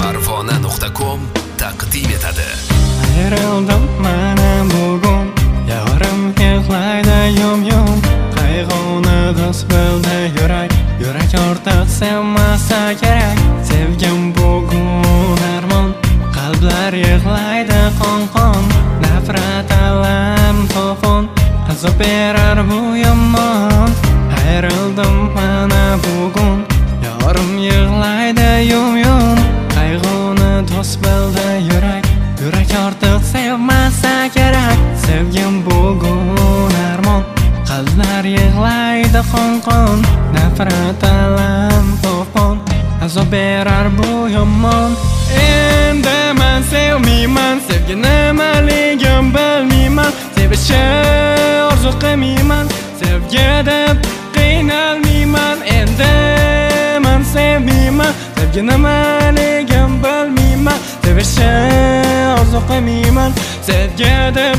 Parvona.com taqdim etadi. Ayrıldım mana bugun, yorim yig'laydi yum-yum. Qayg'uni do'st bildi yurak ortiq sevmasa kerak. Sevgim bugun armon, qalblar yig'laydi qon-qon. Nafrat alam to'fon, azob berar bu yomon. Ayrıldım mana bugun, yorim yig'laydi yum-yum. Qayg'uni do'st bildi yurak ortiq sevmasa kerak. Sevgim bugun armon, qalblar yig'laydi qon-qon. Nafrat alam to'fon, azob berar bu yomon. Endi men sevmayman, sevgi nimaligim bilmayman. Sevishni orzu qilmayman, sevgi deb qiynalmayman. Endi men sevmayman, sevgi nimaligim bilmayman. Sevishni orzu qilmayman, sevgi deb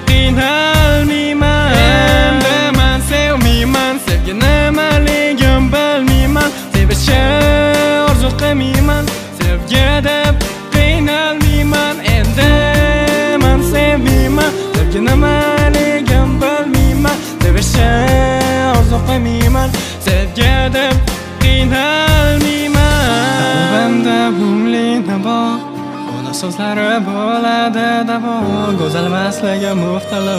qiynalmayman. Endi men sevmayman, sevgi nimaligim bilmayman. Sevishni orzu qilmayman, sevgi deb qiynalmayman. Endi men sevmayman, sevgi nimaligim bilmayman. Sevishni orzu qilmayman, sevgi deb qiynalmayman. Qalbimda mungli navo, ona so'zlari bo'ladi davo. Go'zal maslaga muftalo,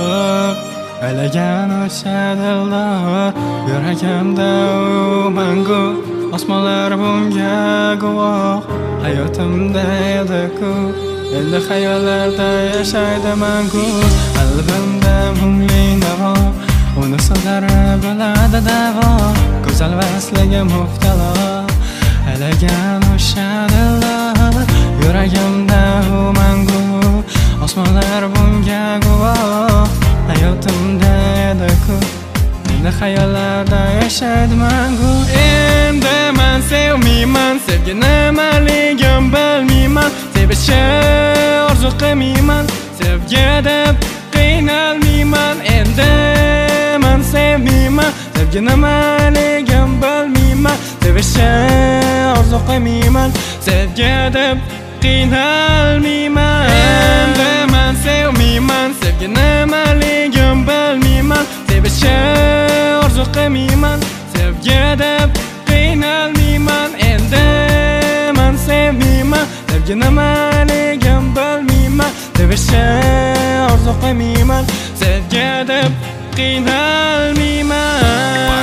aylagan o'sha dildor. Yuragimda u mangu, osmonlar bunga guvoh. Hayotimda edi-ku, endi xayollarda yashaydi mangu. Qalbimda mungli navo, ona so'zlari bo'ladi davo. Go'zal maslaga muftalo, aylagan o'sha dildor. Yuragimda u mangu, osmonlar bunga guvoh. Hayotimda edi-ku, endi xayollarda yashaydi mangu. Endi men sevmayman, sevgi nimaligim bilmayman. Sevishni orzu qilmayman, sevgi deb qiynalmayman. Endi men sevmayman, sevgi nimaligim bilmayman. Sevishni orzu qilmayman, sevgi deb qiynalmayman. Endi men sevmayman, sevgi nimaligim bilmayman. Sevishni orzu qilmayman, sevgi deb qiynalmayman. Endi men sevmayman, sevgi nimaligim bilmayman. Sevishni orzu qilmayman, sevgi deb qiynalmayman.